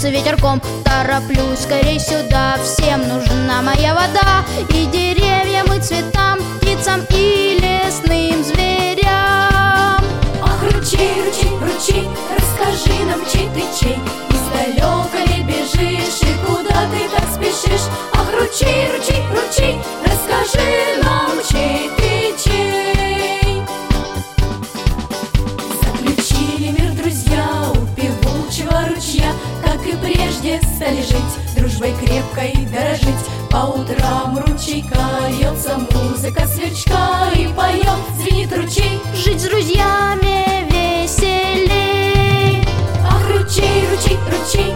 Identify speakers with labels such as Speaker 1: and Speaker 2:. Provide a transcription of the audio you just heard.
Speaker 1: с ветерком. Тороплюсь скорей сюда, всем нужна моя вода. И деревьям, и цветам, птицам, и лесным зверям.
Speaker 2: Ах, ручей, ручей, ручей, расскажи нам, чей ты чей? Издалека ли бежишь и куда ты так спешишь? Ах, ручей, ручей, ручей, расскажи нам, чей ты чей? Заключили мир друзья у певучего ручья, как и прежде стали жить, дружбой крепкой дорожить. По утрам ручейка льется музыка сверчка, и поет, звенит ручей.
Speaker 1: Жить с друзьями веселей.
Speaker 2: Ах, ручей, ручей, ручей,